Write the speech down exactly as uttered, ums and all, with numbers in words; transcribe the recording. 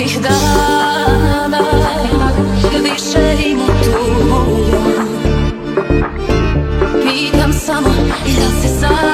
ovih dana više ima tuga. Pitam samo, jel si sam?